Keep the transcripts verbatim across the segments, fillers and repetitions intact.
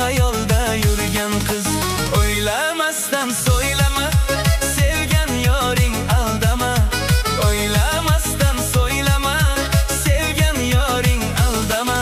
xayolda yurgan qiz. O'ylamasdan so'ylama, sevgan yoring aldama. O'ylamasdan so'ylama, sevgan yoring aldama.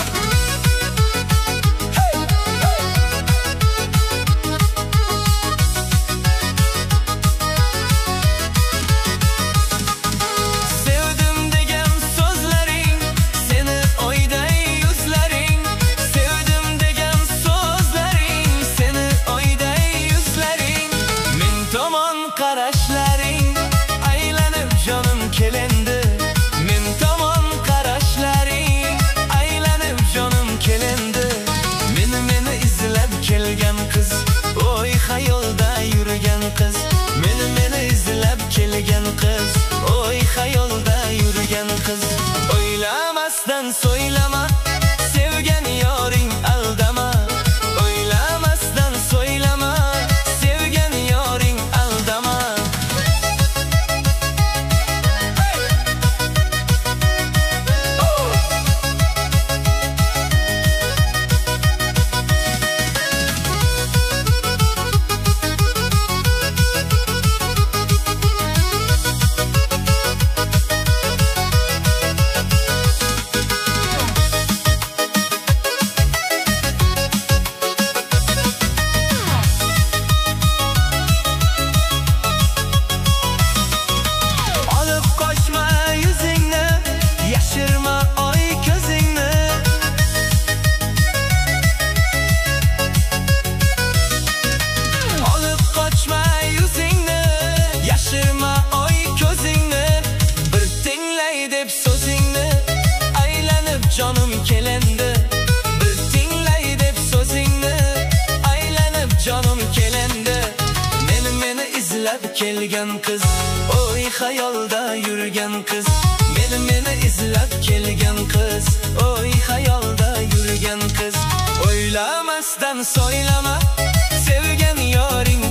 Sevdim degan so'zlaring, seni oyday yuzlaring. Sevdim degan so'zlaring, seni oyday yuzlaring. Men tomon qarashlaring, aylanib jonim kelendi. Men tomon qarashlaring, aylanib jonim kelendi. Meni meni izlab kelgan qiz, oy xayolda yurgan qiz. Meni meni izlab kelgan qiz, oy xayolda yurgan qiz. O'ylamasdan so'ylama, sevgan yoring aldama. O'ylamasdan so'ylama, sevgan yoring aldama. Olib qochma yuzingni, yashirma oy ko'zingni. Olib qochma yuzingni, yashirma oy ko'zingni. Bir tinglay deb so'zingni, aylanib jonim kelendi. Bir tinglay deb so'zingni, aylanib jonim kelendi. Meni meni izlab kelgan qiz, oy xayolda yurgan qiz. Meni meni izlab kelgan qiz, oy xayolda yurgan qiz. O'ylamasdan so'ylama, sevgan yoring